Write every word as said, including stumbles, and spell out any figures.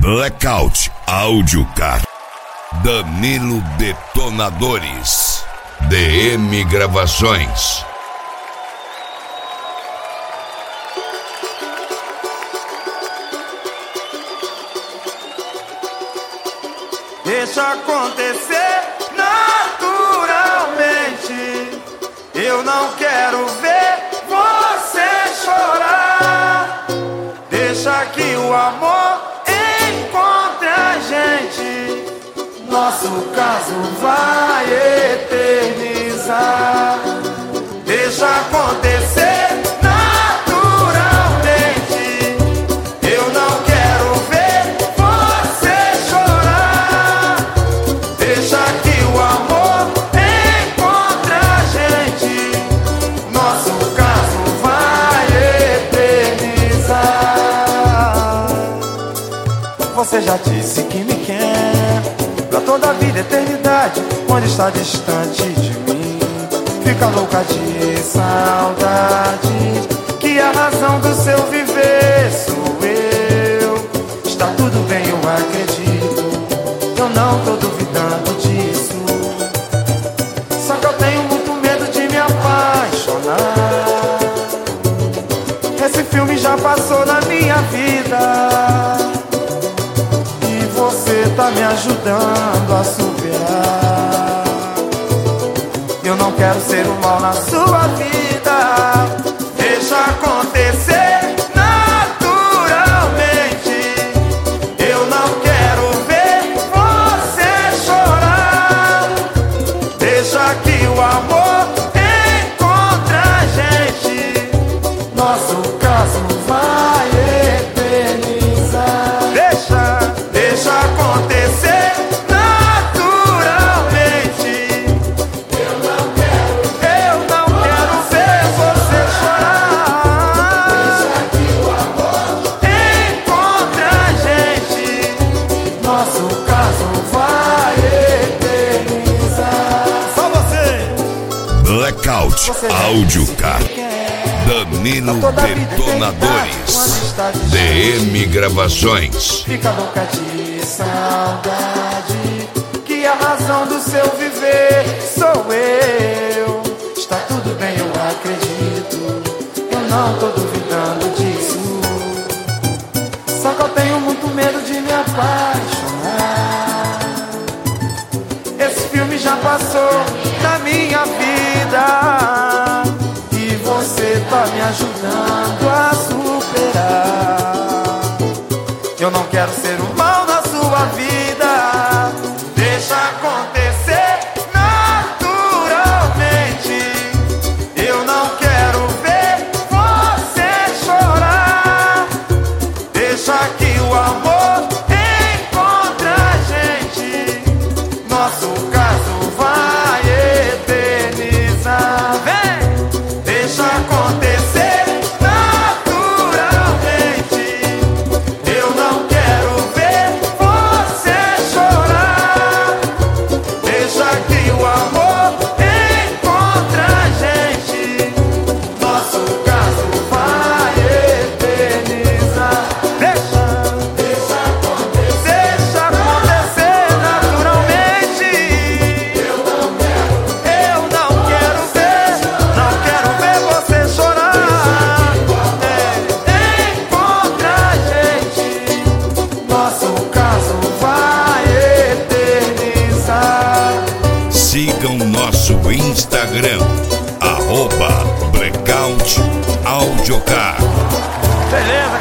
Blackout Audiocar. Danilo Detonadores. D M Gravações. Deixa acontecer naturalmente. Eu não quero ver você chorar. Deixa que o amor encontre a gente. Nosso caso vai eternizar. Deixa acontecer naturalmente. Eu não quero ver você chorar. Deixa que o amor encontre a gente. Nosso caso vai eternizar. Você já disse que me quer pra toda a vida, eternidade. Quando está distante de mim, fica louca de saudade. Que a razão do seu viver sou eu. Está tudo bem, eu acredito. Eu não tô duvidando disso. Só que eu tenho muito medo de me apaixonar. Esse filme já passou na minha vida. Você tá me ajudando a superar. Eu não quero ser o mal na sua vida. Deixa acontecer naturalmente. Eu não quero ver você chorar. Deixa que o amor encontre a gente. Nosso caso vai eternizar. Deixa Deixa acontecer naturalmente. Eu não quero, eu não quero ver você chorar. Deixa que o amor encontre a gente. Nosso caso vai eternizar. Só você. Blackout Audiocar. Danilo Detonadores. D M Gravações. Fica louca de saudade. Que a razão do seu viver sou eu. Está tudo bem, eu acredito. Eu não tô duvidando disso. Só que eu tenho muito medo de me apaixonar. Esse filme já passou na minha vida. E você tá me ajudando a superar. Eu não quero ser o mal na sua vida. Deixa acontecer naturalmente. Eu não quero ver você chorar. Deixa que o amor encontre a gente. Nosso caso vai eternizar. Vem! Deixa acontecer naturalmente. Eu não quero ver você chorar. Deixa que o amor encontre a gente. Nosso caso vai eternizar. Deixa, deixa acontecer, deixa acontecer naturalmente. Eu não quero, eu não quero ver, não quero ver você chorar. Encontre a gente. Nosso caso vai eternizar. Sigam nosso Instagram, arroba Blackout Audiocar. Beleza?